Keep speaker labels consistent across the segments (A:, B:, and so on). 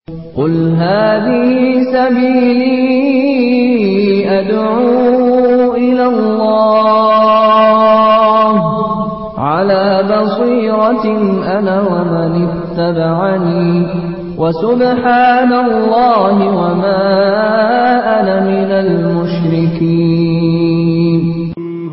A: قل هذه سبيلي أدعو إلى الله على بصيرة أنا ومن اتبعني وسبحان الله وما أنا من المشركين.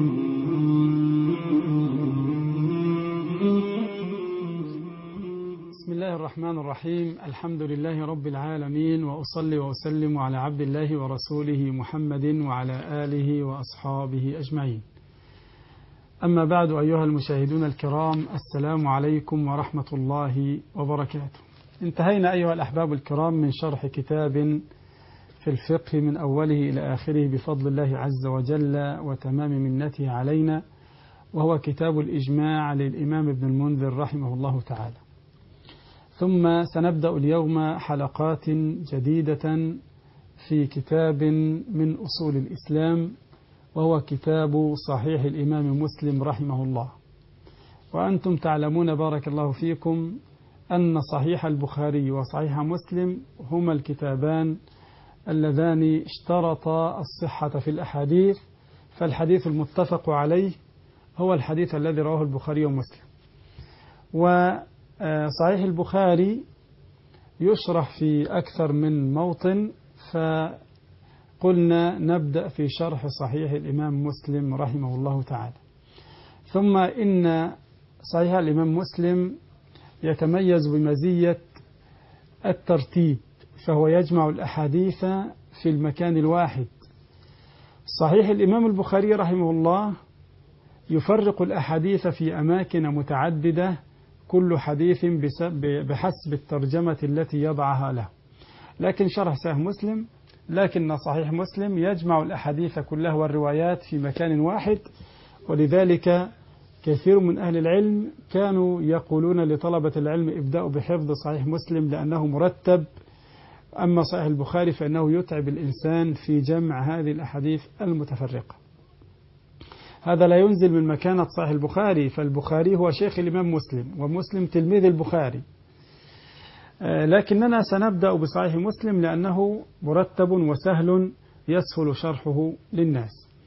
B: بسم الله الرحمن الرحيم. الحمد لله رب العالمين، وأصلي وأسلم على عبد الله ورسوله محمد وعلى آله وأصحابه أجمعين. أما بعد، أيها المشاهدون الكرام، السلام عليكم ورحمة الله وبركاته. انتهينا أيها الأحباب الكرام من شرح كتاب في الفقه من أوله إلى آخره بفضل الله عز وجل وتمام منته علينا، وهو كتاب الإجماع للإمام ابن المنذر رحمه الله تعالى. ثم سنبدأ اليوم حلقات جديدة في كتاب من أصول الإسلام، وهو كتاب صحيح الإمام مسلم رحمه الله. وأنتم تعلمون بارك الله فيكم أن صحيح البخاري وصحيح مسلم هما الكتابان اللذان اشترطا الصحة في الأحاديث، فالحديث المتفق عليه هو الحديث الذي رواه البخاري ومسلم. وصحيح البخاري يشرح في أكثر من موطن، فقلنا نبدأ في شرح صحيح الإمام مسلم رحمه الله تعالى. ثم إن صحيح الإمام مسلم يتميز بمزية الترتيب، فهو يجمع الأحاديث في المكان الواحد. صحيح الإمام البخاري رحمه الله يفرق الأحاديث في أماكن متعددة، كل حديث بحسب الترجمة التي يضعها له. لكن صحيح مسلم يجمع الأحاديث كلها والروايات في مكان واحد، ولذلك كثير من أهل العلم كانوا يقولون لطلبة العلم ابدأوا بحفظ صحيح مسلم لأنه مرتب، أما صحيح البخاري فإنه يتعب الإنسان في جمع هذه الأحاديث المتفرقة. هذا لا ينزل من مكانة صحيح البخاري، فالبخاري هو شيخ الإمام مسلم ومسلم تلميذ البخاري، لكننا سنبدأ بصحيح مسلم لأنه مرتب وسهل يسهل شرحه للناس.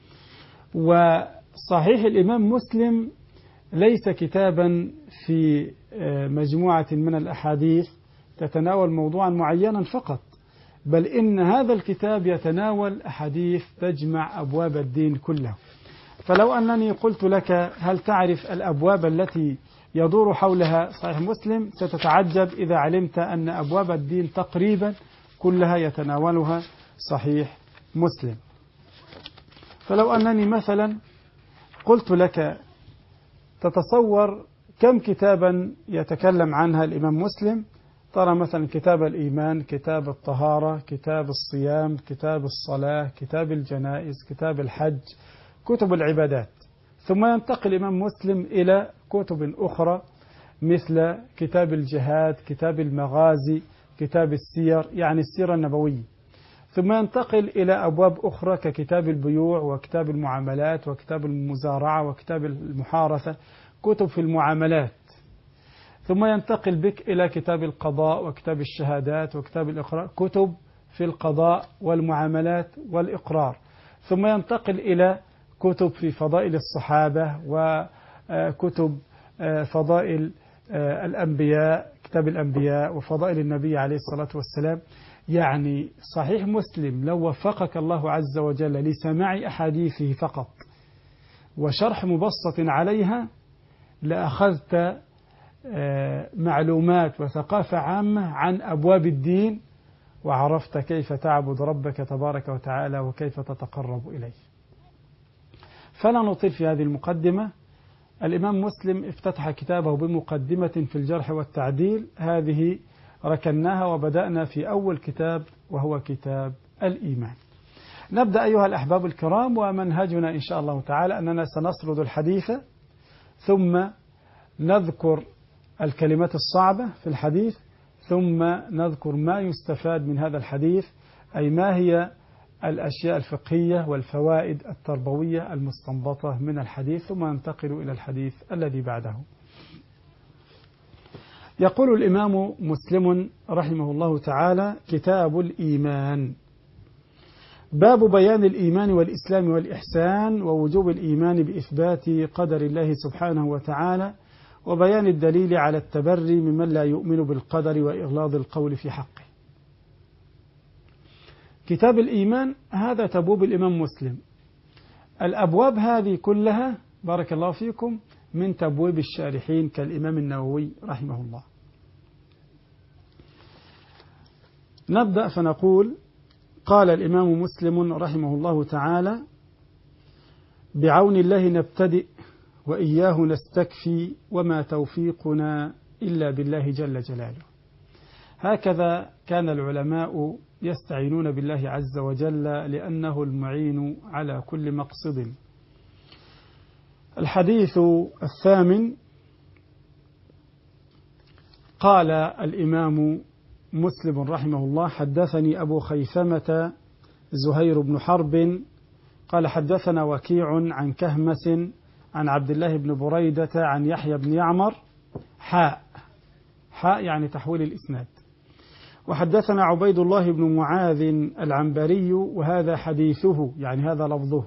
B: وصحيح الإمام مسلم ليس كتابا في مجموعة من الأحاديث تتناول موضوعا معينا فقط، بل إن هذا الكتاب يتناول أحاديث تجمع أبواب الدين كله. فلو أنني قلت لك هل تعرف الأبواب التي يدور حولها صحيح مسلم، ستتعجب إذا علمت أن أبواب الدين تقريبا كلها يتناولها صحيح مسلم. فلو أنني مثلا قلت لك تتصور كم كتابا يتكلم عنها الإمام مسلم، ترى مثلا كتاب الإيمان، كتاب الطهارة، كتاب الصيام، كتاب الصلاة، كتاب الجنائز، كتاب الحج، كتب العبادات. ثم ينتقل الإمام مسلم إلى كتب أخرى مثل كتاب الجهاد، كتاب المغازي، كتاب السير يعني السيرة النبوية. ثم ينتقل إلى أبواب أخرى ككتاب البيوع وكتاب المعاملات وكتاب المزارعة وكتاب المحارثة، كتب في المعاملات. ثم ينتقل بك إلى كتاب القضاء وكتاب الشهادات وكتاب الإقرار، كتب في القضاء والمعاملات والإقرار. ثم ينتقل إلى كتب في فضائل الصحابة وكتب فضائل الأنبياء، كتاب الأنبياء وفضائل النبي عليه الصلاة والسلام. يعني صحيح مسلم لو وفقك الله عز وجل لسماع أحاديثه فقط وشرح مبسط عليها لأخذت معلومات وثقافة عامة عن أبواب الدين، وعرفت كيف تعبد ربك تبارك وتعالى وكيف تتقرب إليه. فلا نطيل في هذه المقدمة. الإمام مسلم افتتح كتابه بمقدمة في الجرح والتعديل، هذه ركناها وبدأنا في أول كتاب وهو كتاب الإيمان. نبدأ أيها الأحباب الكرام، ومنهجنا إن شاء الله تعالى أننا سنسرد الحديث ثم نذكر الكلمات الصعبة في الحديث، ثم نذكر ما يستفاد من هذا الحديث، أي ما هي الأشياء الفقهية والفوائد التربوية المستنبطة من الحديث، ثم ننتقل إلى الحديث الذي بعده. يقول الإمام مسلم رحمه الله تعالى: كتاب الإيمان. باب بيان الإيمان والإسلام والإحسان ووجوب الإيمان بإثبات قدر الله سبحانه وتعالى وبيان الدليل على التبري ممن لا يؤمن بالقدر وإغلاظ القول في حقه. كتاب الإيمان هذا تبوب الإمام مسلم. الأبواب هذه كلها بارك الله فيكم من تبويب الشارحين كالإمام النووي رحمه الله. نبدأ فنقول: قال الإمام مسلم رحمه الله تعالى: بعون الله نبتدئ وإياه نستكفي وما توفيقنا إلا بالله جل جلاله. هكذا كان العلماء يستعينون بالله عز وجل لأنه المعين على كل مقصد. الحديث الثامن: قال الإمام مسلم رحمه الله: حدثني أبو خيثمة زهير بن حرب قال حدثنا وكيع عن كهمس عن عبد الله بن بريدة عن يحيى بن يعمر حاء يعني تحويل الإسناد. وحدثنا عبيد الله بن معاذ العنبري وهذا حديثه يعني هذا لفظه.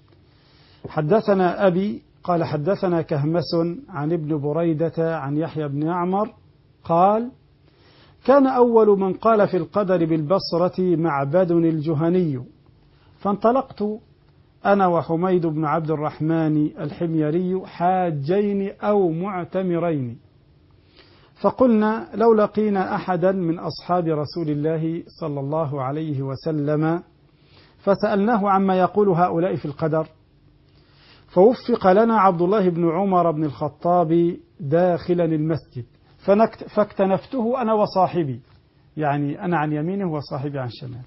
B: حدثنا أبي قال حدثنا كهمس عن ابن بريدة عن يحيى بن يعمر قال: كان أول من قال في القدر بالبصرة معبد الجهني، فانطلقت أنا وحميد بن عبد الرحمن الحميري حاجين أو معتمرين، فقلنا لو لقينا أحدا من أصحاب رسول الله صلى الله عليه وسلم فسألناه عما يقول هؤلاء في القدر، فوفق لنا عبد الله بن عمر بن الخطاب داخلا المسجد فاكتنفته أنا وصاحبي، يعني أنا عن يمينه وصاحبي عن شماله.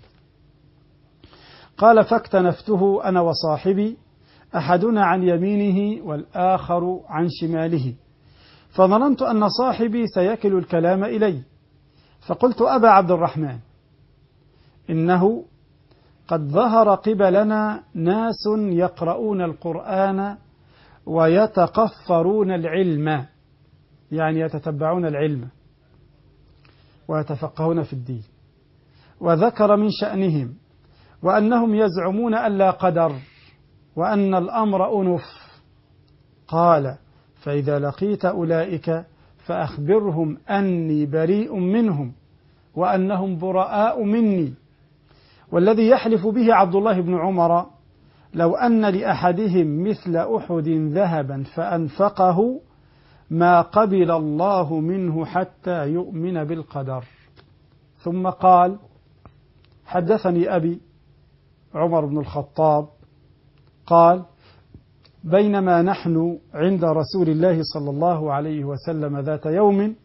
B: قال: فاكتنفته أنا وصاحبي أحدنا عن يمينه والآخر عن شماله، فظننت أن صاحبي سيكل الكلام إلي، فقلت: أبا عبد الرحمن، إنه قد ظهر قبلنا ناس يقرؤون القرآن ويتقفرون العلم، يعني يتتبعون العلم ويتفقهون في الدين، وذكر من شأنهم وأنهم يزعمون أن لا قدر وأن الأمر أنف. قال: فإذا لقيت أولئك فأخبرهم أني بريء منهم وأنهم براء مني، والذي يحلف به عبد الله بن عمر لو أن لأحدهم مثل أحد ذهبا فأنفقه ما قبل الله منه حتى يؤمن بالقدر. ثم قال: حدثني أبي عمر بن الخطاب قال: بينما نحن عند رسول الله صلى الله عليه وسلم ذات يوم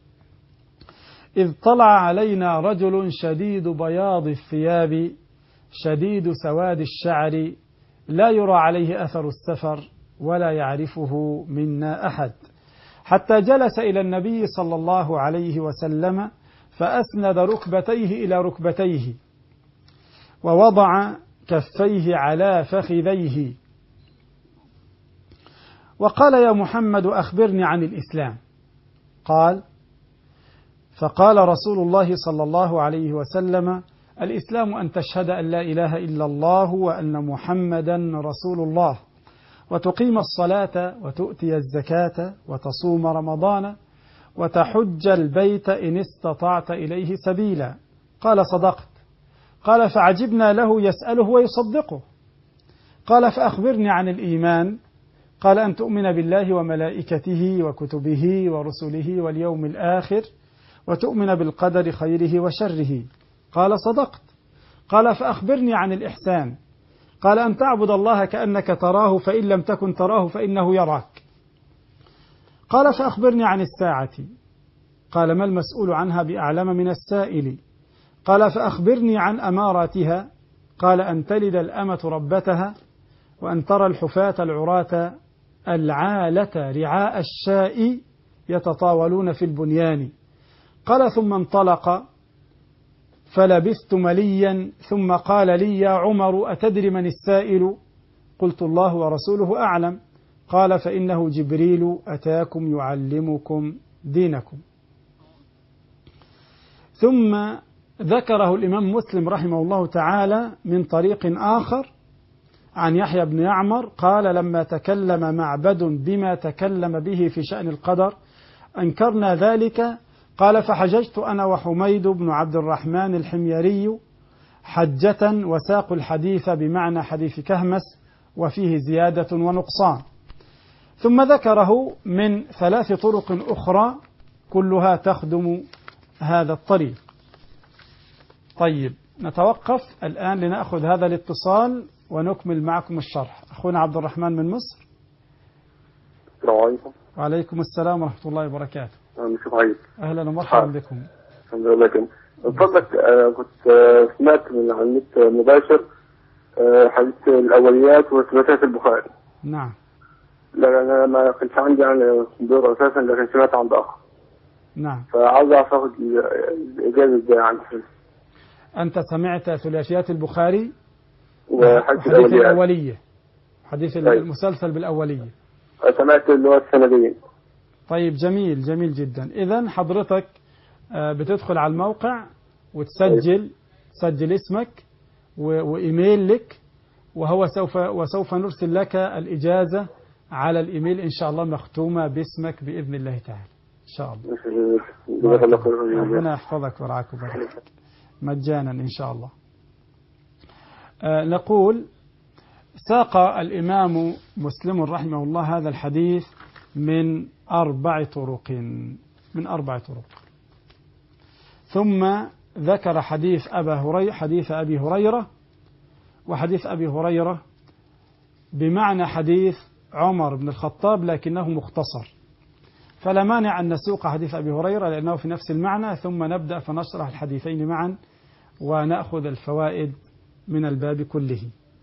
B: إذ طلع علينا رجل شديد بياض الثياب شديد سواد الشعر لا يرى عليه أثر السفر ولا يعرفه منا أحد، حتى جلس إلى النبي صلى الله عليه وسلم فأسند ركبتيه إلى ركبتيه ووضع كفيه على فخذيه وقال: يا محمد أخبرني عن الإسلام. قال: فقال رسول الله صلى الله عليه وسلم: الإسلام أن تشهد أن لا إله إلا الله وأن محمدا رسول الله، وتقيم الصلاة وتؤتي الزكاة وتصوم رمضان وتحج البيت إن استطعت إليه سبيلا. قال: صدقت. قال: فعجبنا له يسأله ويصدقه. قال: فأخبرني عن الإيمان. قال: أن تؤمن بالله وملائكته وكتبه ورسله واليوم الآخر وتؤمن بالقدر خيره وشره. قال: صدقت. قال: فأخبرني عن الإحسان. قال: أن تعبد الله كأنك تراه فإن لم تكن تراه فإنه يراك. قال: فأخبرني عن الساعة. قال: ما المسؤول عنها بأعلم من السائل. قال: فأخبرني عن أماراتها. قال: أن تلد الأمة ربتها وأن ترى الحفاة العراة العالة رعاء الشاء يتطاولون في البنيان. قال: ثم انطلق فلبثت مليا ثم قال لي: يا عمر أتدري من السائل؟ قلت: الله ورسوله أعلم. قال: فإنه جبريل أتاكم يعلمكم دينكم. ثم ذكره الإمام مسلم رحمه الله تعالى من طريق آخر عن يحيى بن يعمر قال: لما تكلم معبد بما تكلم به في شأن القدر أنكرنا ذلك. قال: فحججت أنا وحميد بن عبد الرحمن الحميري حجة وساقوا الحديث بمعنى حديث كهمس وفيه زيادة ونقصان. ثم ذكره من 3 طرق أخرى كلها تخدم هذا الطريق. طيب، نتوقف الآن لنأخذ هذا الاتصال ونكمل معكم الشرح. أخونا عبد الرحمن من مصر.
C: السلام عليكم.
B: وعليكم السلام ورحمة الله وبركاته.
C: مش عايز.
B: أهلا ومرحبا بكم.
C: الحمد لله. من فضلك كنت سمعت من على النت مباشر حديث الأوليات وثباتات البخاري.
B: نعم.
C: لا أنا ما كنتش عندي يعني دور أساسا، لكن سمعت عند أخ.
B: نعم.
C: فعاوز أعرف أخذ الإجازة إزاي عندي.
B: أنت سمعت ثلاثيات البخاري
C: وحديث
B: الأولية، حديث المسلسل بالأولية.
C: سمعت اللي هو السندين.
B: طيب، جميل جميل جدا. إذن حضرتك بتدخل على الموقع وتسجل تسجل اسمك وإيميل لك، وسوف نرسل لك الإجازة على الإيميل إن شاء الله مختومة باسمك بإذن الله تعالى إن شاء الله. ربنا يحفظك ورعاك وبارك مجانا إن شاء الله. نقول: ساق الإمام مسلم رحمه الله هذا الحديث من 4 طرق، ثم ذكر حديث أبي هريرة، وحديث أبي هريرة بمعنى حديث عمر بن الخطاب لكنه مختصر، فلا مانع أن نسوق حديث أبي هريرة لأنه في نفس المعنى، ثم نبدأ فنشرح الحديثين معا ونأخذ الفوائد من الباب كله.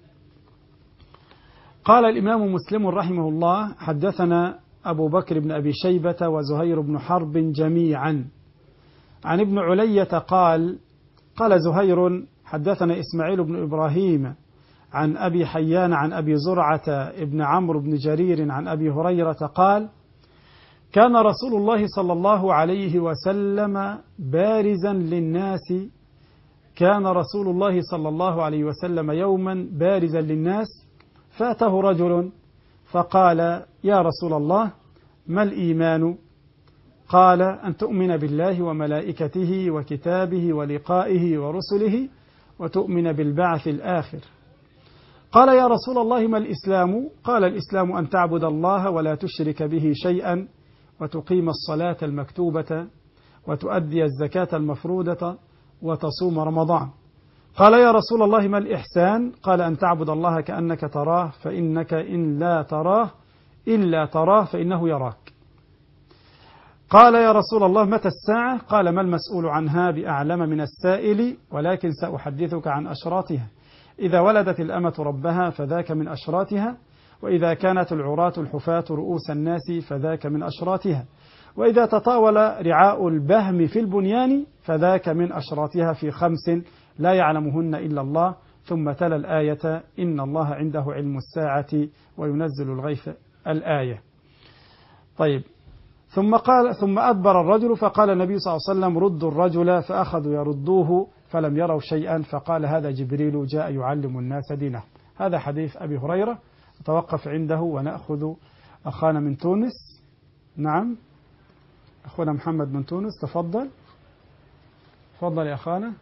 B: قال الإمام مسلم رحمه الله: حدثنا أبو بكر بن أبي شيبة وزهير بن حرب جميعا عن ابن علية قال: قال زهير: حدثنا إسماعيل بن إبراهيم عن أبي حيان عن أبي زرعة ابن عمرو بن جرير عن أبي هريرة قال: كان رسول الله صلى الله عليه وسلم بارزا للناس كان رسول الله صلى الله عليه وسلم يوما بارزا للناس، فأتاه رجل فقال: يا رسول الله، ما الإيمان؟ قال: أن تؤمن بالله وملائكته وكتابه ولقائه ورسله وتؤمن بالبعث الآخر. قال: يا رسول الله، ما الإسلام؟ قال: الإسلام أن تعبد الله ولا تشرك به شيئا وتقيم الصلاة المكتوبة وتؤدي الزكاة المفروضة وتصوم رمضان. قال: يا رسول الله، ما الإحسان؟ قال: أن تعبد الله كأنك تراه فإنك إن لا تراه إلا تراه فإنه يراك. قال: يا رسول الله، متى الساعة؟ قال: ما المسؤول عنها بأعلم من السائل، ولكن سأحدثك عن أشراطها. إذا ولدت الأمة ربها فذاك من أشراطها، وإذا كانت العراة الحفاة رؤوس الناس فذاك من أشراطها، وإذا تطاول رعاء البهم في البنيان فذاك من أشراطها في 5 لا يعلمهن إلا الله. ثم تلا الآية: إن الله عنده علم الساعة وينزل الغيث، الآية. طيب، ثم أدبر الرجل فقال النبي صلى الله عليه وسلم: ردوا الرجل، فأخذوا يردوه فلم يروا شيئا، فقال: هذا جبريل جاء يعلم الناس دينه. هذا حديث أبي هريرة، نتوقف عنده ونأخذ أخانا من تونس. نعم، أخونا محمد من تونس، تفضل يا أخانا.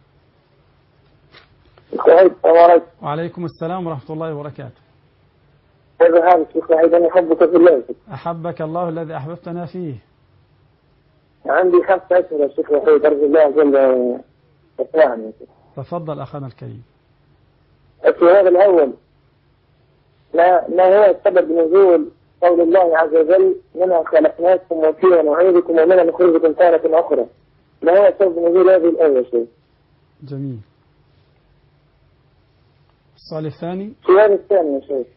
B: وعليكم السلام ورحمة الله وبركاته.
C: كيف حالك شيخ سعيد؟ أنا أحبك في الله.
B: أحبك الله الذي أحببتنا فيه.
C: عندي 5 أسئلة يا شيخ وحيد، أرجو الله جل وعلا.
B: تفضل أخانا الكريم.
C: السؤال الأول: ما هو سبب نزول قول الله عز وجل: منها خلقناكم وفيها نعيدكم ومنها نخرجكم تارة أخرى؟ ما هو سبب نزول هذه الآية شيخ؟
B: جميل. السؤال الثاني.
C: السؤال الثاني يا شيخ.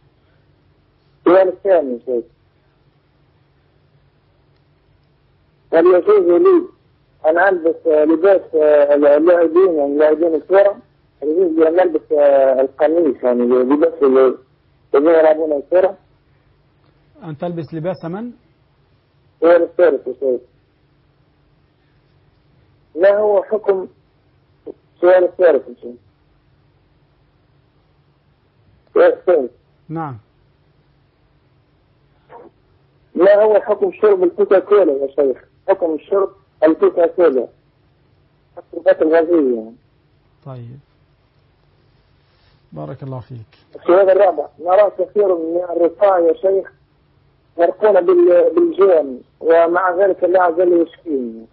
C: هل يجوز لي أن ألبس لباس اللاعبين الكرة؟ هل يجوز لي أن ألبس القميص، يعني لباس الذين يلعبون الكرة؟
B: أن تلبس لباس من؟
C: الثالث يا شيخ. ما هو حكم سؤال الثالث إن شاء الله. السؤال الثالث.
B: نعم.
C: ما هو حكم شرب الكوكاكولا يا شيخ؟ حكم شرب الكوكاكولا الشربات الغازية يعني.
B: طيب بارك الله فيك.
C: السؤال الرابع، نرى كثير من الرفاع يا شيخ يرقون بالجوع ومع ذلك الله عز وجل يشفيهم.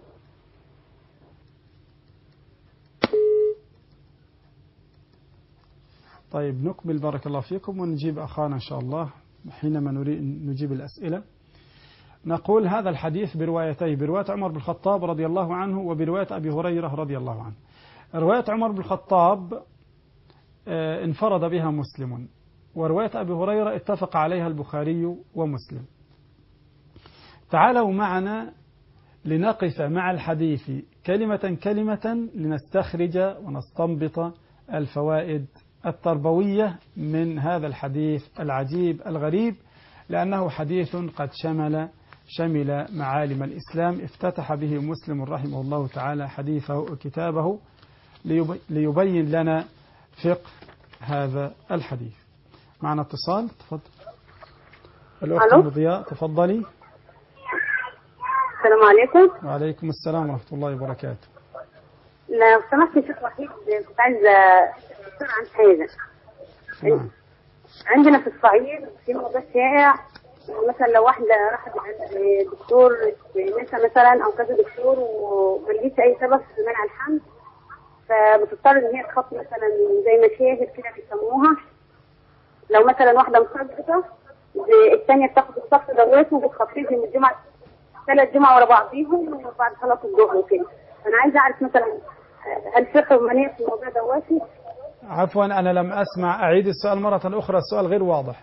B: طيب نكمل بارك الله فيكم ونجيب أخانا إن شاء الله حينما نريد نجيب الأسئلة. نقول هذا الحديث بروايتين، برواية عمر بن الخطاب رضي الله عنه وبرواية أبي هريرة رضي الله عنه. رواية عمر بن الخطاب انفرد بها مسلم، ورواية أبي هريرة اتفق عليها البخاري ومسلم. تعالوا معنا لنقف مع الحديث كلمة كلمة لنستخرج ونستنبط الفوائد التربوية من هذا الحديث العجيب الغريب، لأنه حديث قد شمل معالم الإسلام. افتتح به مسلم رحمه الله تعالى حديثه كتابه ليبين لنا فقه هذا الحديث. معنا اتصال، تفضل الأخت مضياء، تفضلي.
D: السلام عليكم.
B: وعليكم السلام ورحمة الله وبركاته.
D: لو سمحت يا شيخ وحيد، كنت عايزة أسأل عن حاجة.
B: نعم.
D: عندنا في الصعيد في موضوع شائع، مثلا لو واحدة راحت عند دكتور نسا مثلا أو كذا دكتور وما لقيتش أي سبب في منع الحمل، فبتضطر إن هي تحط مثلا زي مشاهد كده بيسموها. لو مثلا واحدة مصدقة الثانية بتاخد الصف دوت وبتخفيه من الجمعة 3 جمعة ورا بعضيهم وبعد صلاة الظهر وكده. أنا عايزة أعرف مثلا هل فقه منيع في الموضوع دوت؟
B: عفوا أنا لم أسمع، أعيد السؤال مرة أخرى، السؤال غير واضح.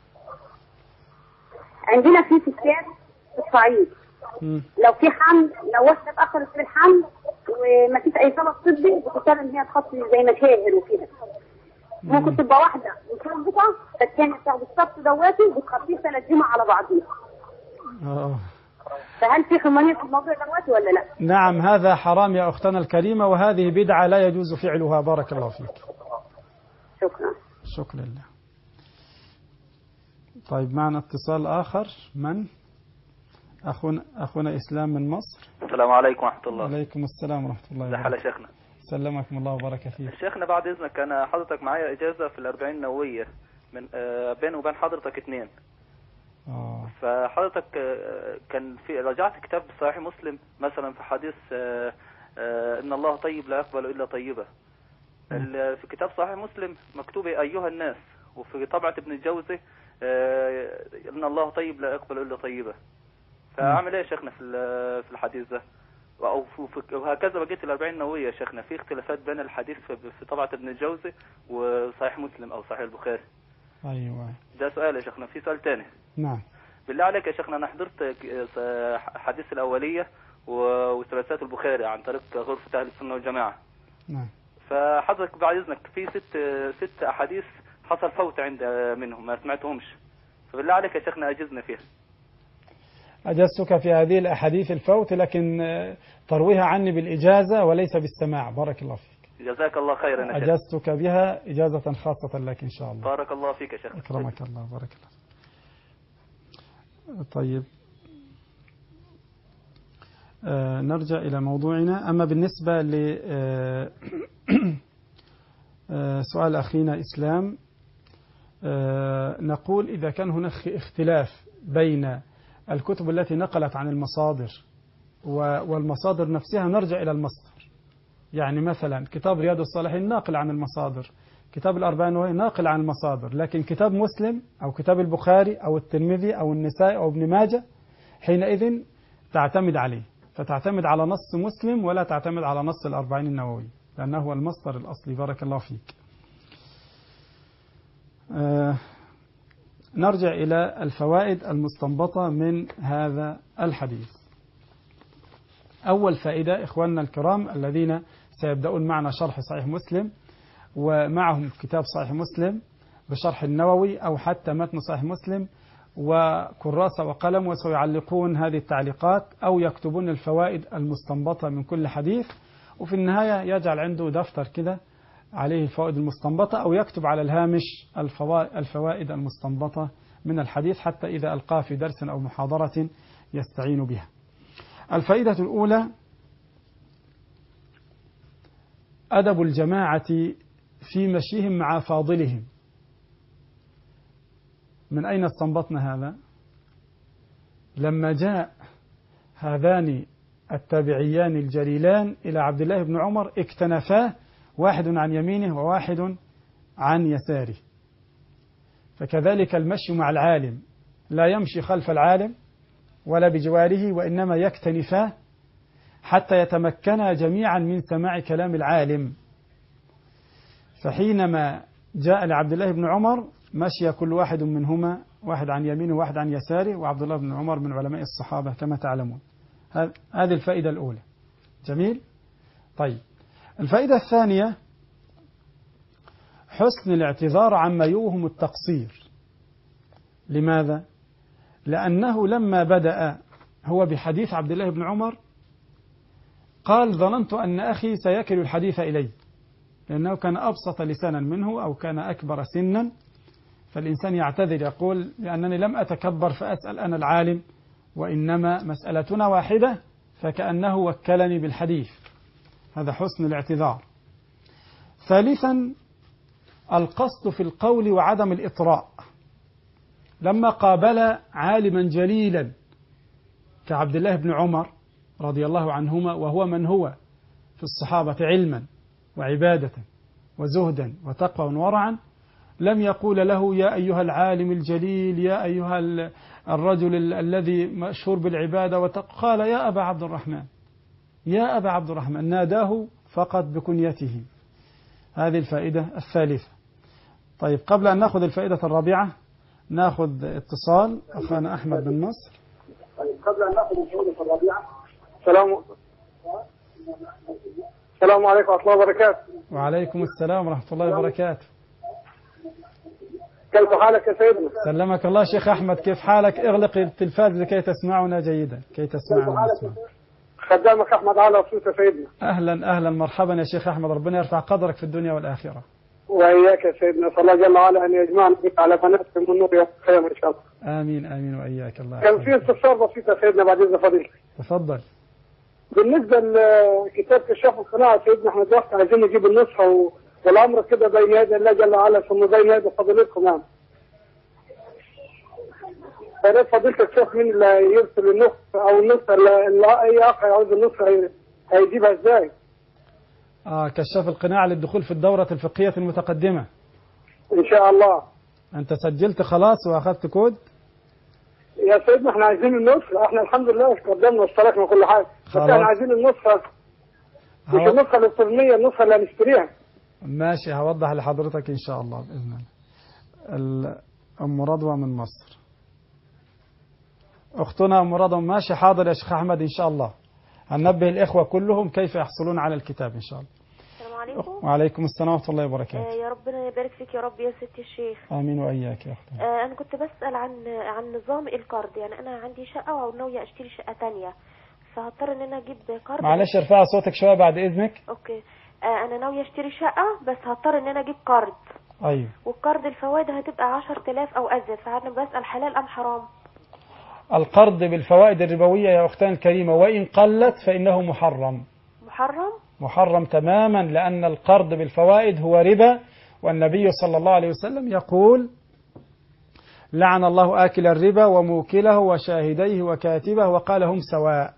D: عندنا في ستات في الصعيد لو في حمل، لو واحدة اتأخرت في الحمل وما فيش أي سبب طبي بتضطر إن هي تحط زي مشاهد وكده. ممكن تبقى واحدة مصدقة فالثانية بتاخد الصف دواتي وبتخفيه 3 جمعة على بعضيها. فهل في خمانية في الموضوع دواتي ولا لا؟
B: نعم هذا حرام يا أختنا الكريمة، وهذه بدعة لا يجوز فعلها. بارك الله فيك.
D: شكرا.
B: شكرا لله. طيب معنا اتصال آخر. من؟ أخونا إسلام من مصر.
E: السلام عليكم ورحمة الله.
B: وعليكم السلام ورحمة الله وبركاته.
E: حال شيخنا.
B: سلمكم الله وبارك فيك.
E: شيخنا بعد إذنك، أنا حضرتك معايا إجازة في 40 نووية من بيني وبين حضرتك 2. فحضرتك كان في رجعت كتاب صحيح مسلم مثلا في حديث إن الله طيب لا يقبل إلا طيبة. في كتاب صحيح مسلم مكتوب أيها الناس، وفي طبعة ابن الجوزي إن الله طيب لا يقبل إلا طيبة. فأعمل إيه يا شيخنا في الحديث ده؟ وهكذا بقيت 40 نووية يا شيخنا، في اختلافات بين الحديث في طبعة ابن الجوزي وصحيح مسلم أو صحيح البخاري.
B: أيوة.
E: ده سؤال يا شيخنا. في سؤال تاني.
B: نعم.
E: بالله عليك يا شيخنا، أنا حضرت حديث الأولية وثلاثات البخاري عن طريق غرفة أهل السنة والجماعة.
B: نعم.
E: فحضرتك بعد إذنك في 6 أحاديث حصل فوت عند منهم ما سمعتهمش، فبالله عليك يا شيخنا أجزنا فيها.
B: أجزتك في هذه الأحاديث الفوت، لكن ترويها عني بالإجازة وليس بالسماع. بارك الله فيك.
E: جزاك الله خيرا يا شيخ.
B: أجزتك بها إجازة خاصة لك إن شاء الله.
E: بارك الله فيك يا شيخ.
B: أكرمك الله. بارك الله. طيب نرجع إلى موضوعنا. أما بالنسبة لسؤال أخينا إسلام، نقول إذا كان هناك اختلاف بين الكتب التي نقلت عن المصادر والمصادر نفسها، نرجع إلى المصدر. يعني مثلا كتاب رياض الصالحين ناقل عن المصادر، كتاب الأربعين النووية ناقل عن المصادر، لكن كتاب مسلم أو كتاب البخاري أو الترمذي أو النسائي أو ابن ماجه حينئذ تعتمد عليه، فتعتمد على نص مسلم ولا تعتمد على نص الأربعين النووي، لأنه هو المصدر الأصلي. بارك الله فيك. نرجع إلى الفوائد المستنبطة من هذا الحديث. أول فائدة إخواننا الكرام الذين سيبدأون معنا شرح صحيح مسلم ومعهم كتاب صحيح مسلم بشرح النووي أو حتى متن صحيح مسلم وكراسة وقلم، وسيعلقون هذه التعليقات أو يكتبون الفوائد المستنبطة من كل حديث وفي النهاية يجعل عنده دفتر كده عليه الفوائد المستنبطة، أو يكتب على الهامش الفوائد المستنبطة من الحديث، حتى إذا ألقاه في درس أو محاضرة يستعين بها. الفائدة الأولى: أدب الجماعة في مشيهم مع فاضلهم. من أين استنبطنا هذا؟ لما جاء هذان التابعيان الجليلان إلى عبد الله بن عمر اكتنفاه، واحد عن يمينه وواحد عن يساره. فكذلك المشي مع العالم، لا يمشي خلف العالم ولا بجواره، وإنما يكتنفاه حتى يتمكنا جميعا من سماع كلام العالم. فحينما جاء لعبد الله بن عمر مشي كل واحد منهما، واحد عن يمينه وواحد عن يساره، وعبد الله بن عمر من علماء الصحابة كما تعلمون. هذه الفائدة الأولى. جميل. طيب، الفائدة الثانية: حسن الاعتذار عما يوهم التقصير. لماذا؟ لأنه لما بدأ هو بحديث عبد الله بن عمر قال: ظننت أن أخي سيكل الحديث إلي، لأنه كان أبسط لسانا منه أو كان أكبر سنا. فالإنسان يعتذر يقول: لأنني لم أتكبر فأسأل أنا العالم، وإنما مسألتنا واحدة، فكأنه وكلني بالحديث. هذا حسن الاعتذار. ثالثا: القصد في القول وعدم الإطراء. لما قابل عالما جليلا كعبد الله بن عمر رضي الله عنهما، وهو من هو في الصحابة علما وعبادة وزهدا وتقوى وورعا، لم يقول له: يا أيها العالم الجليل، يا أيها الرجل الذي مشهور بالعبادة قال: يا أبا عبد الرحمن، يا أبا عبد الرحمن. ناداه فقط بكنيته. هذه الفائدة الثالثة. طيب، قبل أن نأخذ الفائدة الرابعة نأخذ اتصال أخانا أحمد بن مصر.
C: السلام عليكم ورحمة الله وبركاته.
B: وعليكم السلام ورحمة الله وبركاته.
C: كيف حالك يا سيدنا؟
B: سلمك الله شيخ أحمد، كيف حالك؟ اغلق التلفاز لكي تسمعنا جيدا، كي تسمعنا نسمع.
C: خدامك أحمد على وصوت يا سيدنا.
B: أهلا أهلا مرحبا يا شيخ أحمد، ربنا يرفع قدرك في الدنيا والآخرة.
C: وإياك يا سيدنا، صلى الله جل وعلا أن يجمعنا بك على منافع من نور يوم القيامة إن شاء الله.
B: آمين آمين وإياك. الله
C: كان في استفسار بسيط يا سيدنا بعد إذن فضيلتك.
B: تفضل.
C: بالنسبة لكتاب كشاف القناعة سيدنا، احنا دلوقتي عايزين نجيب النسخة والأمر كده بين يدي الله جل وعلا، ثم بين يدي فضيلتكم يعني. فياريت فضيلتك تشوف مين اللي يرسل النسخة أو النسخة اللي أي أخ يعوز النسخة هيجيبها إزاي؟
B: كشاف القناع للدخول في الدورة الفقهية المتقدمة.
C: إن شاء الله.
B: أنت سجلت خلاص وأخذت كود؟
C: يا سيدنا احنا عايزين النسخة، احنا الحمد لله قدمنا واشتركنا كل حاجة، بس احنا عايزين النسخة، مش النسخة الإلكترونية، النسخة اللي هنشتريها.
B: ماشي، هوضح لحضرتك إن شاء الله بإذن الله. أم رضوى من مصر، أختنا أم رضوى. ماشي، حاضر يا شيخ أحمد إن شاء الله. هننبه الإخوة كلهم كيف يحصلون على الكتاب إن شاء الله.
F: السلام عليكم.
B: وعليكم السلام ورحمة الله وبركاته.
F: يا ربنا يبارك فيك يا رب يا ستي الشيخ.
B: آمين وإياك يا أختي.
F: أنا كنت بسأل عن نظام القرض. يعني أنا عندي شقة وناوية أشتري شقة تانية، فهضطر إن أنا أجيب قرض.
B: معلش ارفع صوتك شوية بعد إذنك.
F: أوكي. أنا ناوية أشتري شقة، بس هضطر إن أنا أجيب قرض.
B: أيوه.
F: والقرض الفوائد هتبقى 10,000 أو أزيد، فأنا بسأل حلال أم حرام؟
B: القرض بالفوائد الربوية يا أختان الكريمة وإن قلت فإنه محرم.
F: محرم؟
B: محرم تماما، لأن القرض بالفوائد هو ربا، والنبي صلى الله عليه وسلم يقول: لعن الله آكل الربا وموكله وشاهديه وكاتبه وقال هم سواء.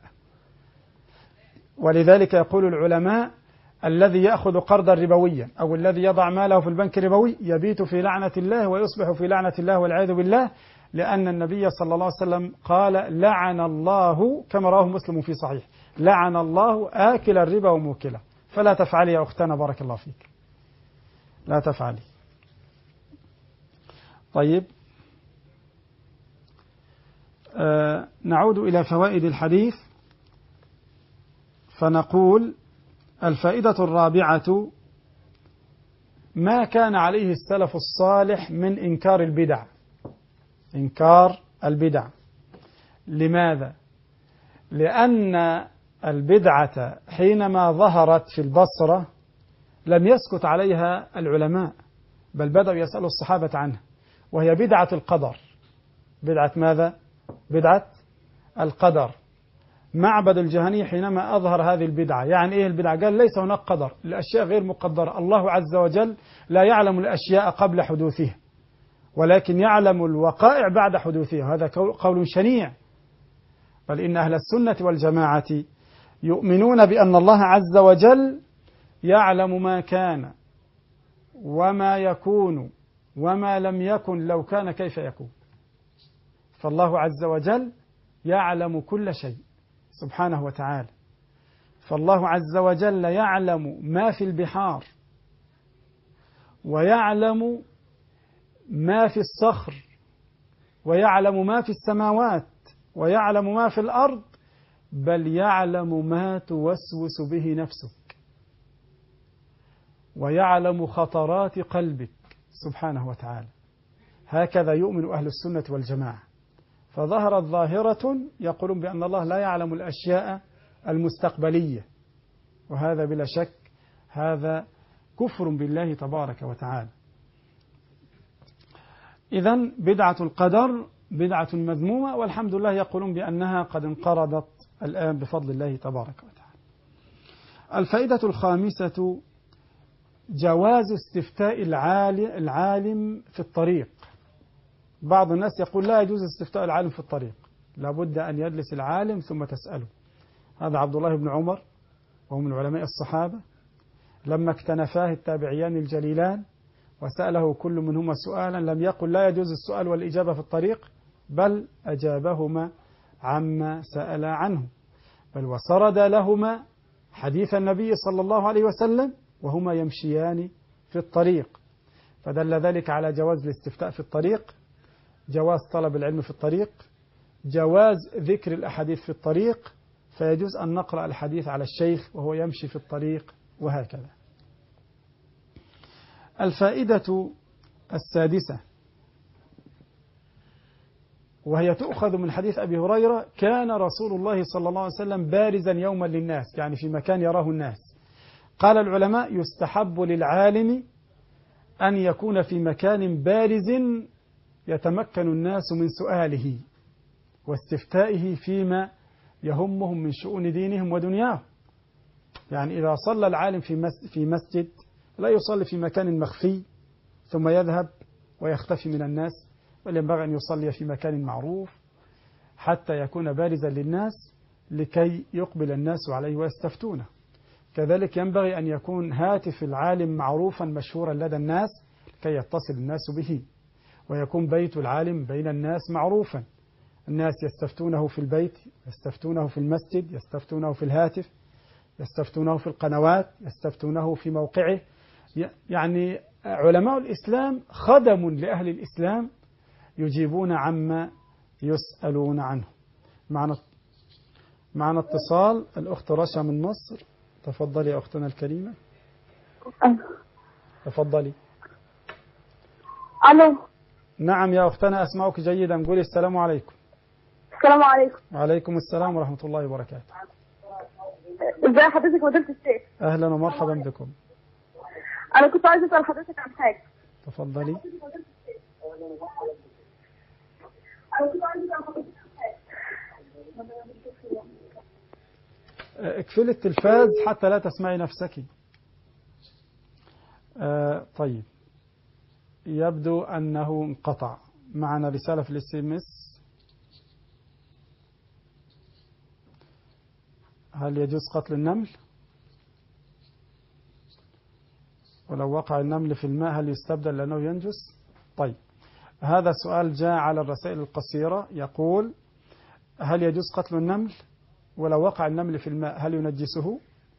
B: ولذلك يقول العلماء: الذي يأخذ قرضا ربويا أو الذي يضع ماله في البنك ربوي يبيت في لعنة الله ويصبح في لعنة الله والعياذ بالله، لأن النبي صلى الله عليه وسلم قال: لعن الله، كما رواه مسلم في صحيح، لعن الله آكل الربا وموكله. فلا تفعلي يا أختنا، بارك الله فيك، لا تفعلي. طيب، نعود إلى فوائد الحديث فنقول: الفائدة الرابعة: ما كان عليه السلف الصالح من إنكار البدع. إنكار البدع. لماذا؟ لأن البدعة حينما ظهرت في البصرة لم يسكت عليها العلماء، بل بدأوا يسألوا الصحابة عنها، وهي بدعة القدر. بدعة ماذا؟ بدعة القدر. معبد الجهني حينما أظهر هذه البدعة، يعني إيه البدعة؟ قال ليس هناك قدر، الأشياء غير مقدرة، الله عز وجل لا يعلم الأشياء قبل حدوثها، ولكن يعلم الوقائع بعد حدوثها. هذا قول شنيع. بل إن أهل السنة والجماعة يؤمنون بأن الله عز وجل يعلم ما كان وما يكون وما لم يكن لو كان كيف يكون. فالله عز وجل يعلم كل شيء سبحانه وتعالى. فالله عز وجل يعلم ما في البحار، ويعلم ما في الصخر، ويعلم ما في السماوات، ويعلم ما في الأرض، بل يعلم ما توسوس به نفسك، ويعلم خطرات قلبك سبحانه وتعالى. هكذا يؤمن أهل السنة والجماعة. فظهرت ظاهرة يقولون بأن الله لا يعلم الأشياء المستقبلية، وهذا بلا شك هذا كفر بالله تبارك وتعالى. إذن بدعة القدر بدعة مذمومة، والحمد لله يقولون بأنها قد انقرضت الآن بفضل الله تبارك وتعالى. الفائدة الخامسة جواز استفتاء العالم في الطريق. بعض الناس يقول لا يجوز استفتاء العالم في الطريق، لابد أن يجلس العالم ثم تسأله. هذا عبد الله بن عمر وهو من علماء الصحابة لما اكتنفاه التابعيان الجليلان وسأله كل منهما سؤالا لم يقل لا يجوز السؤال والإجابة في الطريق، بل أجابهما عما سأل عنه، بل وسرد لهما حديث النبي صلى الله عليه وسلم وهما يمشيان في الطريق. فدل ذلك على جواز الاستفتاء في الطريق، جواز طلب العلم في الطريق، جواز ذكر الأحاديث في الطريق، فيجوز أن نقرأ الحديث على الشيخ وهو يمشي في الطريق، وهكذا. الفائدة السادسة وهي تؤخذ من حديث أبي هريرة: كان رسول الله صلى الله عليه وسلم بارزا يوما للناس، يعني في مكان يراه الناس. قال العلماء: يستحب للعالم أن يكون في مكان بارز يتمكن الناس من سؤاله واستفتائه فيما يهمهم من شؤون دينهم ودنياهم. يعني إذا صلى العالم في مسجد لا يصلي في مكان مخفي ثم يذهب ويختفي من الناس، بل ينبغي أن يصلي في مكان معروف حتى يكون بارزا للناس لكي يقبل الناس عليه ويستفتونه. كذلك ينبغي أن يكون هاتف العالم معروفا مشهورا لدى الناس كي يتصل الناس به، ويكون بيت العالم بين الناس معروفا، الناس يستفتونه في البيت، يستفتونه في المسجد، يستفتونه في الهاتف، يستفتونه في القنوات، يستفتونه في موقعه. يعني علماء الإسلام خدم لأهل الإسلام يجيبون عما يسألون عنه. معنا اتصال، الأخت رشا من مصر. تفضلي يا أختنا الكريمة. تفضلي.
G: ألو.
B: نعم يا أختنا، أسمعك جيدا، قولي السلام عليكم.
G: السلام عليكم.
B: وعليكم السلام ورحمة الله وبركاته.
G: ازي حضرتك فضيلة الشيخ؟
B: أهلا ومرحبا بكم.
G: أنا كنت عايزة أسأل حضرتك عن حاجة.
B: تفضلي. اقفلي التلفاز حتى لا تسمعي نفسك. طيب، يبدو أنه انقطع. معنا رسالة في الSMS: هل يجوز قتل النمل؟ ولو وقع النمل في الماء هل يستبدل لأنه ينجس؟ طيب، هذا سؤال جاء على الرسائل القصيرة، يقول: هل يجوز قتل النمل؟ ولو وقع النمل في الماء هل ينجسه؟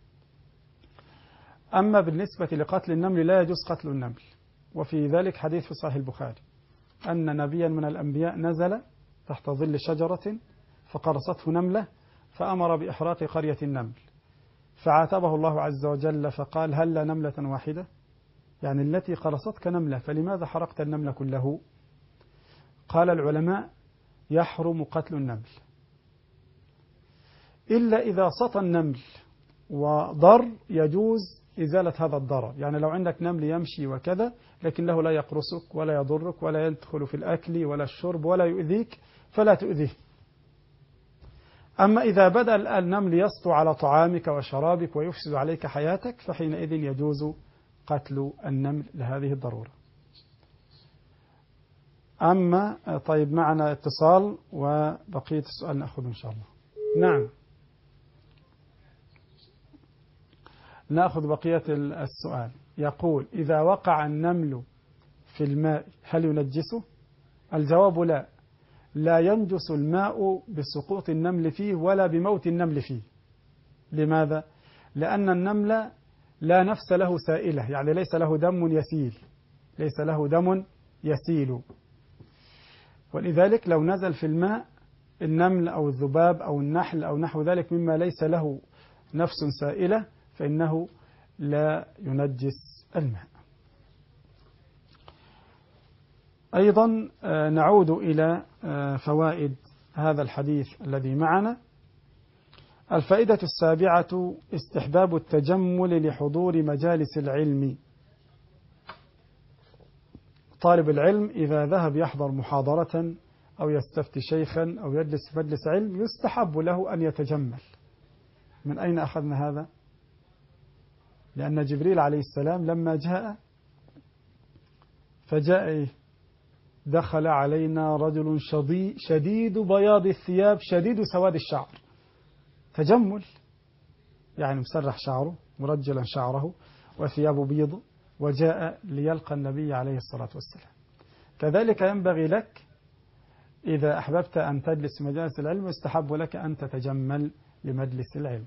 B: أما بالنسبة لقتل النمل لا يجوز قتل النمل، وفي ذلك حديث في صحيح البخاري أن نبيا من الأنبياء نزل تحت ظل شجرة فقرصته نملة فأمر بإحراق قرية النمل، فعاتبه الله عز وجل فقال: هل نملة واحدة؟ يعني التي قرصتك نملة، فلماذا حرقت النمل كله؟ قال العلماء: يحرم قتل النمل إلا إذا سطى النمل وضر يجوز إزالة هذا الضرر. يعني لو عندك نمل يمشي وكذا لكنه لا يقرصك ولا يضرك ولا يدخل في الأكل ولا الشرب ولا يؤذيك فلا تؤذيه. أما إذا بدأ النمل يسطو على طعامك وشرابك ويفسد عليك حياتك فحينئذ يجوز قتل النمل لهذه الضرورة. أما طيب معنا اتصال وبقية السؤال نأخذ إن شاء الله. نعم نأخذ بقية السؤال. يقول إذا وقع النمل في الماء هل ينجسه؟ الجواب لا، لا ينجس الماء بسقوط النمل فيه ولا بموت النمل فيه. لماذا؟ لأن النمل لا نفس له سائلة، يعني ليس له دم يسيل، ليس له دم يسيل، ولذلك لو نزل في الماء النمل أو الذباب أو النحل أو نحو ذلك مما ليس له نفس سائلة فإنه لا ينجس الماء. أيضا نعود إلى فوائد هذا الحديث الذي معنا. الفائدة السابعة استحباب التجمل لحضور مجالس العلم. طالب العلم إذا ذهب يحضر محاضرة أو يستفتي شيخا أو يجلس في مجلس علم يستحب له أن يتجمل. من أين أخذنا هذا؟ لأن جبريل عليه السلام لما جاء فجاء دخل علينا رجل شديد بياض الثياب شديد سواد الشعر. تجمل يعني مسرح شعره مرجلا شعره وثيابه بيض وجاء ليلقى النبي عليه الصلاة والسلام. كذلك ينبغي لك إذا أحببت أن تجلس في مجالس العلم يستحب لك أن تتجمل لمجلس العلم.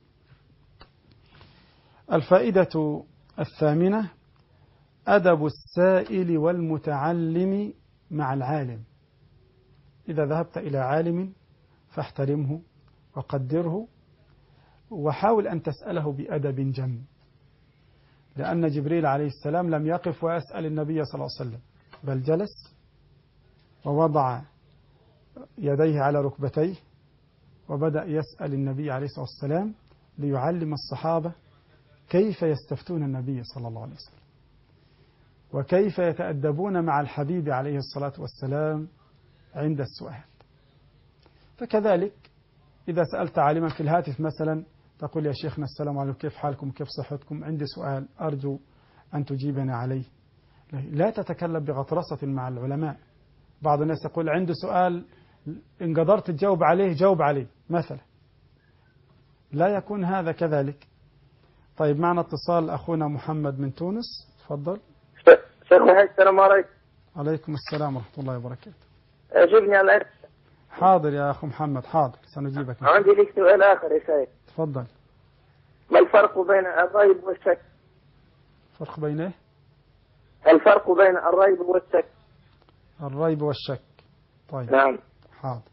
B: الفائدة الثامنة أدب السائل والمتعلم مع العالم. إذا ذهبت إلى عالم فاحترمه وقدره وحاول أن تسأله بأدب جم، لأن جبريل عليه السلام لم يقف ويسأل النبي صلى الله عليه وسلم بل جلس ووضع يديه على ركبتيه وبدأ يسأل النبي عليه الصلاة والسلام ليعلم الصحابة كيف يستفتون النبي صلى الله عليه وسلم وكيف يتأدبون مع الحبيب عليه الصلاة والسلام عند السؤال. فكذلك إذا سألت عالما في الهاتف مثلا تقول يا شيخنا السلام عليكم كيف حالكم كيف صحتكم عندي سؤال أرجو أن تجيبنا عليه. لا تتكلم بغطرسة مع العلماء. بعض الناس يقول عنده سؤال إن قدرت تجاوب عليه جاوب عليه مثلا، لا يكون هذا كذلك. طيب معنا اتصال أخونا محمد من تونس، تفضل.
C: السلام عليكم.
B: عليكم السلام ورحمة الله وبركاته.
C: أجبني على الأسئلة.
B: حاضر يا أخو محمد حاضر سنجيبك.
C: عندي لك سؤال آخر يا سيد.
B: تفضل.
C: ما الفرق بين الريب والشك؟
B: الفرق بين إيه؟
C: الفرق بين الريب والشك.
B: الريب والشك. طيب.
C: نعم.
B: حاضر.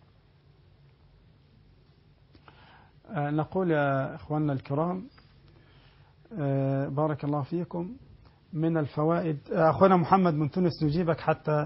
B: نقول يا إخواننا الكرام بارك الله فيكم من الفوائد. أخونا محمد من تونس نجيبك حتى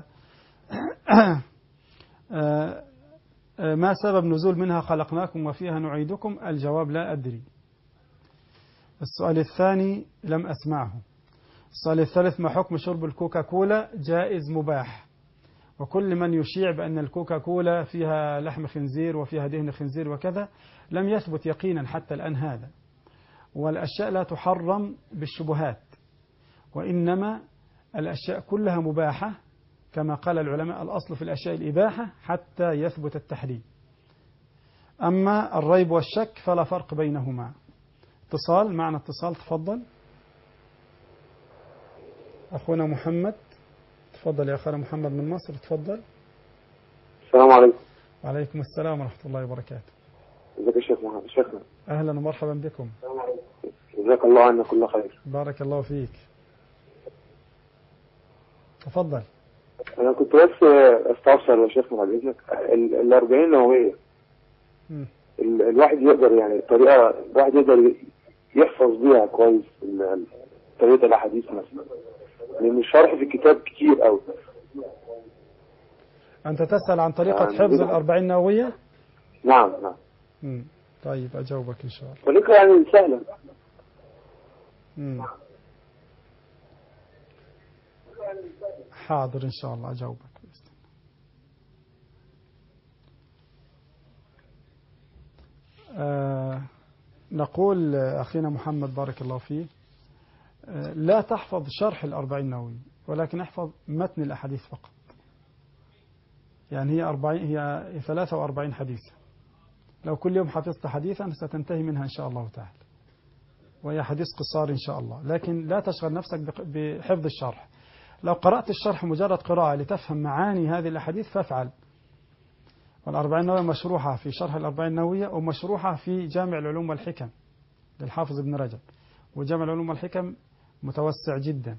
B: ما سبب نزول منها خلقناكم وفيها نعيدكم؟ الجواب لا أدري. السؤال الثاني لم أسمعه. السؤال الثالث ما حكم شرب الكوكاكولا؟ جائز مباح، وكل من يشيع بأن الكوكاكولا فيها لحم خنزير وفيها دهن خنزير وكذا لم يثبت يقينا حتى الآن هذا. والأشياء لا تحرم بالشبهات، وإنما الأشياء كلها مباحة كما قال العلماء الأصل في الأشياء الإباحة حتى يثبت التحريم. أما الريب والشك فلا فرق بينهما. اتصال معنا، اتصال تفضل. أخونا محمد تفضل يا أخونا محمد من مصر تفضل.
C: السلام عليكم.
B: وعليكم السلام ورحمة الله وبركاته.
C: ازيك يا شيخ محمد؟ شيخنا
B: أهلا ومرحبا بكم.
C: السلام عليكم. جزاك الله عنا كل خير.
B: بارك الله فيك. تفضل.
C: أنا كنت بس استفسر يا شيخ بعد إذنك ال40 نووية الواحد يقدر يعني الطريقة الواحد يقدر يحفظ بيها كويس طريقة الأحاديث مثلا، لأن الشرح في الكتاب كتير أوي.
B: أنت تسأل عن طريقة حفظ ال40 نووية؟
C: نعم نعم.
B: طيب أجاوبك إن شاء الله.
C: ولكن يعني سهلا.
B: حاضر إن شاء الله أجاوبك. نقول أخينا محمد بارك الله فيه، لا تحفظ شرح الأربعين نووي، ولكن احفظ متن الأحاديث فقط. يعني هي 43 حديثا، لو كل يوم حفظت حديثا ستنتهي منها إن شاء الله تعالى، وهي حديث قصار إن شاء الله. لكن لا تشغل نفسك بحفظ الشرح. لو قرأت الشرح مجرد قراءة لتفهم معاني هذه الأحاديث فافعل. والأربعين نووية مشروحة في شرح الأربعين نووية، ومشروحة في جامع العلوم والحكم للحافظ ابن رجب، وجامع العلوم والحكم متوسع جدا.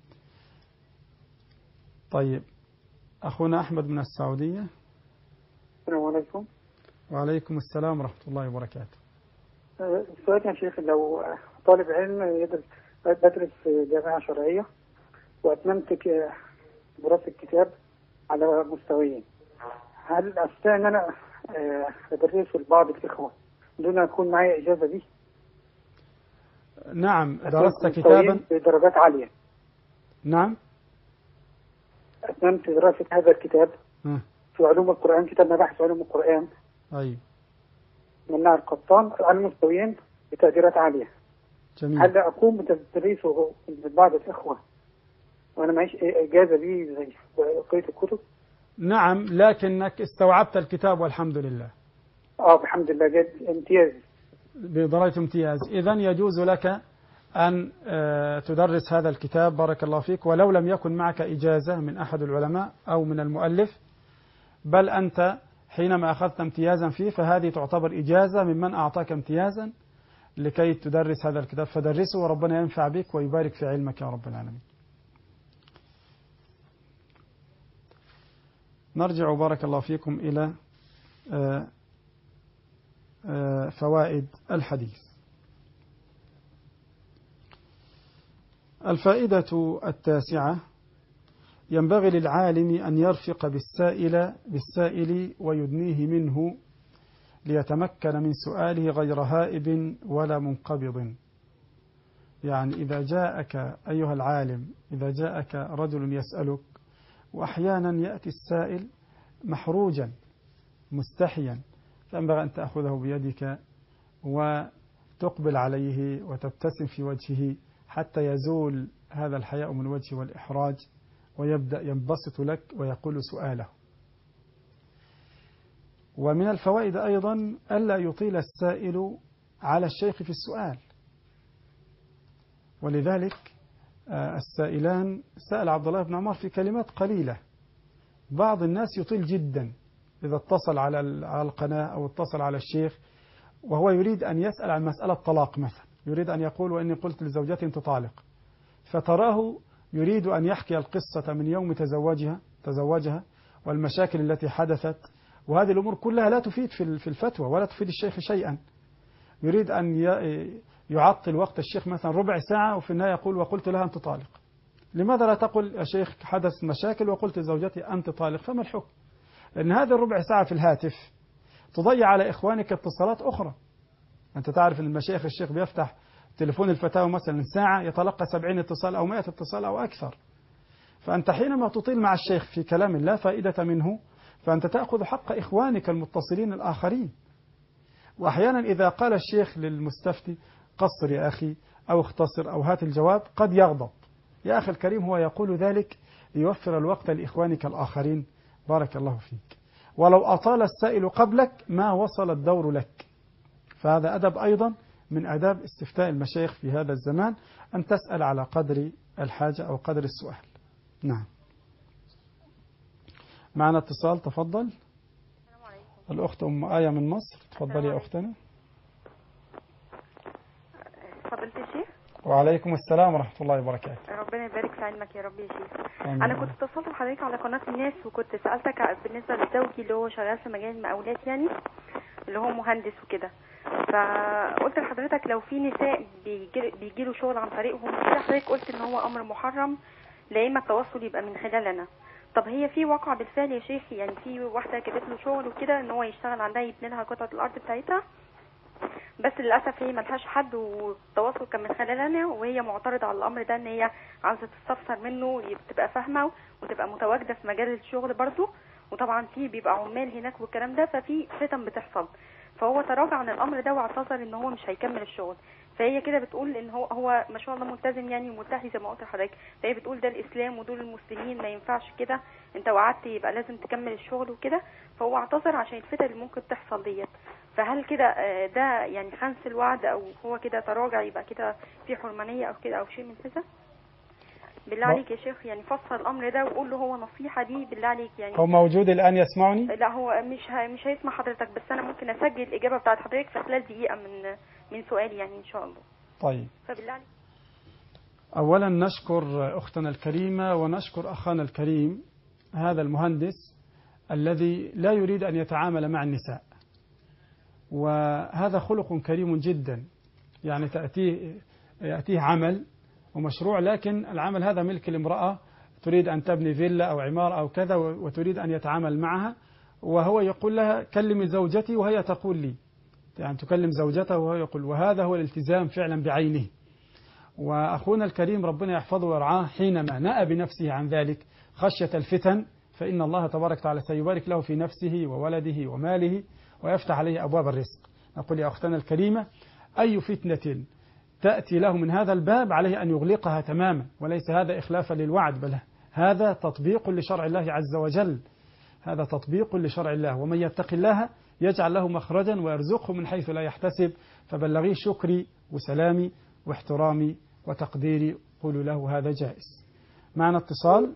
B: طيب أخونا أحمد من السعودية.
H: السلام عليكم.
B: وعليكم السلام ورحمة الله وبركاته.
H: السؤال يا شيخ، لو طالب علم بدرس في جامعة شرعية وأتممت دراسة الكتاب على مستويين، هل أستطيع أن أنا أدرسه لبعض الإخوة دون أكون معي إجازة به؟
B: نعم، درست كتابا
H: بدرجات عالية.
B: نعم،
H: أتممت دراسة هذا الكتاب في علوم القرآن، كتاب مباحث علوم القرآن.
B: أيوة.
H: من نهر القطان على مستويين بتقديرات عالية.
B: جميل.
H: هل أقوم بتدريسه لبعض الإخوة وأنا معيش إجازة به زي بقية الكتب؟
B: نعم، لكنك استوعبت الكتاب والحمد لله.
H: الحمد لله، جد امتياز
B: بدرجة امتياز. إذن يجوز لك أن تدرس هذا الكتاب بارك الله فيك، ولو لم يكن معك إجازة من أحد العلماء أو من المؤلف، بل أنت حينما أخذت امتيازا فيه فهذه تعتبر إجازة ممن أعطاك امتيازا لكي تدرس هذا الكتاب، فدرسه وربنا ينفع بك ويبارك في علمك يا رب العالمين. نرجع بارك الله فيكم إلى فوائد الحديث. الفائدة التاسعة: ينبغي للعالم أن يرفق بالسائل ويدنيه منه ليتمكن من سؤاله غير هائب ولا منقبض. يعني إذا جاءك أيها العالم، إذا جاءك رجل يسألك، وأحيانا يأتي السائل محروجا مستحيا، فينبغي أن تأخذه بيدك وتقبل عليه وتبتسم في وجهه حتى يزول هذا الحياء من وجهه والإحراج، ويبدأ ينبسط لك ويقول سؤاله. ومن الفوائد أيضا ألا يطيل السائل على الشيخ في السؤال، ولذلك السائلان سأل عبد الله بن عمر في كلمات قليلة. بعض الناس يطيل جدا إذا اتصل على القناة أو اتصل على الشيخ وهو يريد أن يسأل عن مسألة طلاق مثلا، يريد أن يقول وإني قلت لزوجتي تطالق، فتراه يريد أن يحكي القصة من يوم تزوجها والمشاكل التي حدثت، وهذه الأمور كلها لا تفيد في الفتوى ولا تفيد الشيخ شيئا. يريد أن يعطل وقت الشيخ مثلا ربع ساعة وفي النهاية يقول وقلت لها أنت طالق. لماذا لا تقول يا شيخ حدث مشاكل وقلت لزوجتي أنت طالق؟ فما الحكم؟ لأن هذه الربع ساعة في الهاتف تضيع على إخوانك اتصالات أخرى. أنت تعرف أن المشايخ الشيخ بيفتح تليفون الفتاوى مثلا ساعة يتلقى 70 اتصال أو 100 اتصال أو أكثر. فأنت حينما تطيل مع الشيخ في كلام لا فائدة منه فأنت تأخذ حق إخوانك المتصلين الآخرين. وأحيانا إذا قال الشيخ للمستفتي قصر يا أخي أو اختصر أو هات الجواب قد يغضب. يا أخي الكريم هو يقول ذلك ليوفر الوقت لإخوانك الآخرين بارك الله فيك. ولو أطال السائل قبلك ما وصل الدور لك. فهذا أدب أيضا من أداب استفتاء المشايخ في هذا الزمان، أن تسأل على قدر الحاجة أو قدر السؤال. نعم. معنا اتصال، تفضل.
I: السلام عليكم.
B: الأخت أم آية من مصر، تفضلي يا أختنا.
I: فضلت الشيخ.
B: وعليكم السلام ورحمة الله وبركاته.
I: ربنا يبارك في علمك يا رب يا شيخ.
B: آمين.
I: أنا كنت اتصلت بحضرتك على قناة الناس وكنت سألتك بالنسبة لزوجي اللي هو شغال في مجال المقاولات، يعني اللي هو مهندس وكده، فقلت لحضرتك لو في نساء بيجيله شغل عن طريقهم كده، حضرتك قلت ان هو امر محرم لا اما التواصل يبقى من خلالنا. طب هي في واقع بالفعل يا شيخ؟ يعني في واحده جابت له شغل وكده ان هو يشتغل عندها يبني لها قطعه الارض بتاعتها؟ بس للاسف هي ملهاش حد، والتواصل كان من خلالنا، وهي معترضه على الامر ده، ان هي عاوزه تستفسر منه، تبقى فاهمه وتبقى متواجده في مجال الشغل برضه. وطبعا في بيبقى عمال هناك والكلام ده، ففي فتن بتحصل. فهو تراجع عن الامر ده واعتذر ان هو مش هيكمل الشغل. فهي كده بتقول ان هو ما شاء الله ملتزم يعني وملتحي زي ما قلت لحضرتك. فهي بتقول ده الاسلام ودول المسلمين، ما ينفعش كده، انت وعدت يبقى لازم تكمل الشغل وكده. فهو اعتذر عشان الفتن اللي ممكن تحصل ديت. فهل كده ده يعني خنس الوعد، او هو كده تراجع، يبقى كده في حرمانيه او كده او شيء من كده؟ بالله عليك يا شيخ يعني فسر الامر ده وقول له هو نصيحه دي بالله عليك يعني.
B: هو موجود الان يسمعني؟
I: لا هو مش هيسمع حضرتك، بس انا ممكن اسجل الاجابه بتاعت حضرتك في خلال دقيقه من سؤالي يعني ان شاء الله.
B: طيب.
I: فبالله عليك.
B: اولا نشكر اختنا الكريمه ونشكر اخانا الكريم هذا المهندس الذي لا يريد ان يتعامل مع النساء، وهذا خلق كريم جدا. يعني يأتيه عمل ومشروع، لكن العمل هذا ملك الامرأة، تريد أن تبني فيلا أو عمارة أو كذا، وتريد أن يتعامل معها، وهو يقول لها كلمي زوجتي وهي تقول لي، يعني تكلم زوجته وهو يقول، وهذا هو الالتزام فعلا بعينه. وأخونا الكريم ربنا يحفظه ويرعاه حينما نأى بنفسه عن ذلك خشية الفتن، فإن الله تبارك وتعالى سيبارك له في نفسه وولده وماله ويفتح عليه أبواب الرزق. نقول يا أختنا الكريمة، أي فتنة تأتي له من هذا الباب عليه أن يغلقها تماما، وليس هذا إخلافا للوعد، بل هذا تطبيق لشرع الله عز وجل. هذا تطبيق لشرع الله، ومن يتق الله يجعل له مخرجا ويرزقه من حيث لا يحتسب. فبلغيه شكري وسلامي واحترامي وتقديري، قولوا له هذا جائز. معنا اتصال،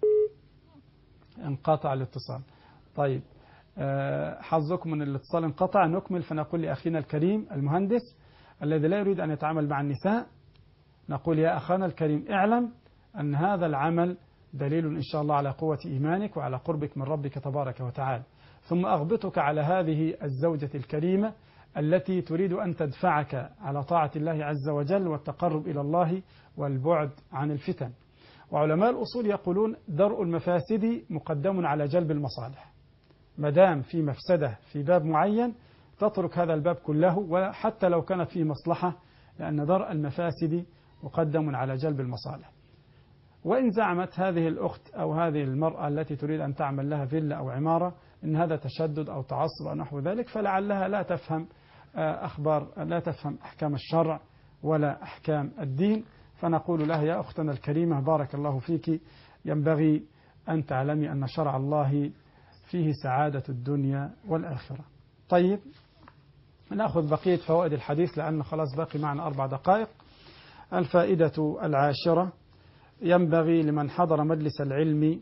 B: انقطع الاتصال. طيب حظكم من الاتصال انقطع. نكمل فنقول لأخينا الكريم المهندس الذي لا يريد أن يتعامل مع النساء، نقول يا أخانا الكريم اعلم أن هذا العمل دليل إن شاء الله على قوة إيمانك وعلى قربك من ربك تبارك وتعالى. ثم أغبطك على هذه الزوجة الكريمة التي تريد أن تدفعك على طاعة الله عز وجل والتقرب إلى الله والبعد عن الفتن. وعلماء الأصول يقولون درء المفاسد مقدم على جلب المصالح. مدام في مفسدة في باب معين تترك هذا الباب كله، وحتى لو كانت فيه مصلحة، لأن درء المفاسد مقدم على جلب المصالح. وإن زعمت هذه الأخت أو هذه المرأة التي تريد أن تعمل لها فيلا أو عمارة إن هذا تشدد أو تعصب أو نحو ذلك، فلعلها لا تفهم لا تفهم أحكام الشرع ولا أحكام الدين. فنقول لها يا أختنا الكريمة بارك الله فيك، ينبغي أن تعلمي أن شرع الله فيه سعادة الدنيا والآخرة. طيب نأخذ بقية فوائد الحديث لأن خلاص باقي معنا 4 دقائق. الفائدة العاشرة: ينبغي لمن حضر مجلس العلم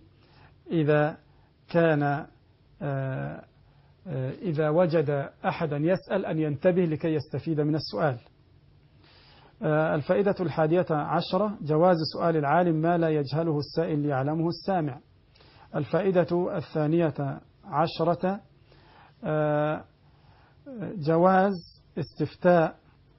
B: إذا وجد أحدا يسأل أن ينتبه لكي يستفيد من السؤال. الفائدة 11: جواز سؤال العالم ما لا يجهله السائل ليعلمه السامع. الفائدة 12: جواز استفتاء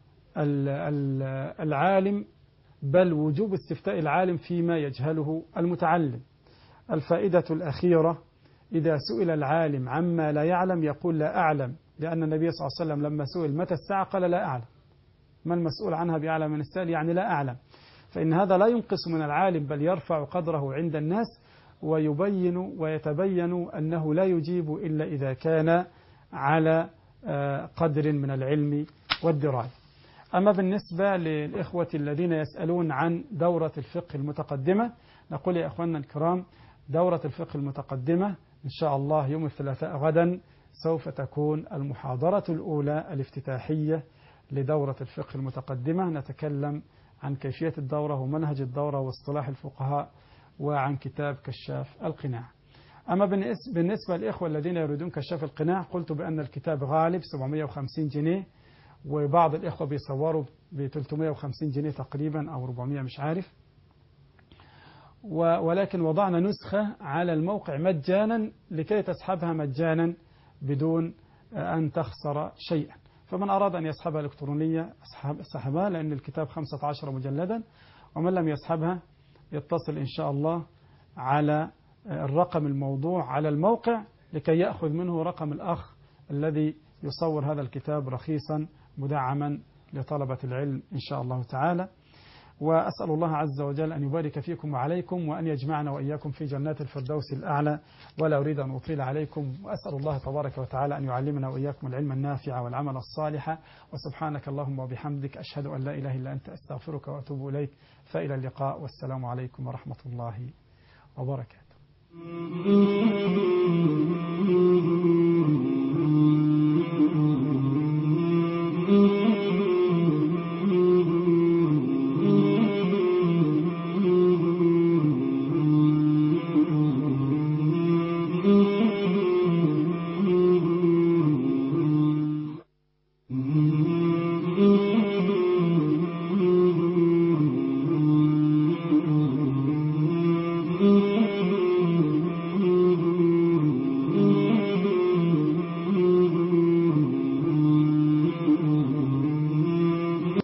B: العالم، بل وجوب استفتاء العالم فيما يجهله المتعلم. الفائدة الأخيرة: إذا سئل العالم عما لا يعلم يقول لا أعلم، لأن النبي صلى الله عليه وسلم لما سئل متى الساعة قال لا أعلم. ما المسؤول عنها بأعلم من السائل، يعني لا أعلم. فإن هذا لا ينقص من العالم، بل يرفع قدره عند الناس، ويبين ويتبين أنه لا يجيب إلا إذا كان على قدر من العلم والدراية. أما بالنسبة للإخوة الذين يسألون عن دورة الفقه المتقدمة، نقول يا أخواننا الكرام دورة الفقه المتقدمة إن شاء الله يوم الثلاثاء غدا سوف تكون المحاضرة الأولى الافتتاحية لدورة الفقه المتقدمة. نتكلم عن كيفية الدورة ومنهج الدورة واصطلاح الفقهاء وعن كتاب كشاف القناع. أما بالنسبة للإخوة الذين يريدون كشاف القناع، قلت بأن الكتاب غالب 750 جنيه، وبعض الإخوة بيصوروا ب 350 جنيه تقريبا أو 400 مش عارف، ولكن وضعنا نسخة على الموقع مجانا لكي تسحبها مجانا بدون أن تخسر شيئا. فمن أراد أن يسحبها إلكترونية سحبها، لأن الكتاب 15 مجلدا. ومن لم يسحبها يتصل إن شاء الله على الرقم الموضوع على الموقع لكي يأخذ منه رقم الأخ الذي يصور هذا الكتاب رخيصا مدعما لطلبة العلم إن شاء الله تعالى. وأسأل الله عز وجل أن يبارك فيكم وعليكم، وأن يجمعنا وإياكم في جنات الفردوس الأعلى. ولا أريد أن أطيل عليكم، وأسأل الله تبارك وتعالى أن يعلمنا وإياكم العلم النافع والعمل الصالح. وسبحانك اللهم وبحمدك، أشهد أن لا إله إلا أنت، أستغفرك وأتوب إليك. فإلى اللقاء، والسلام عليكم ورحمة الله وبركاته.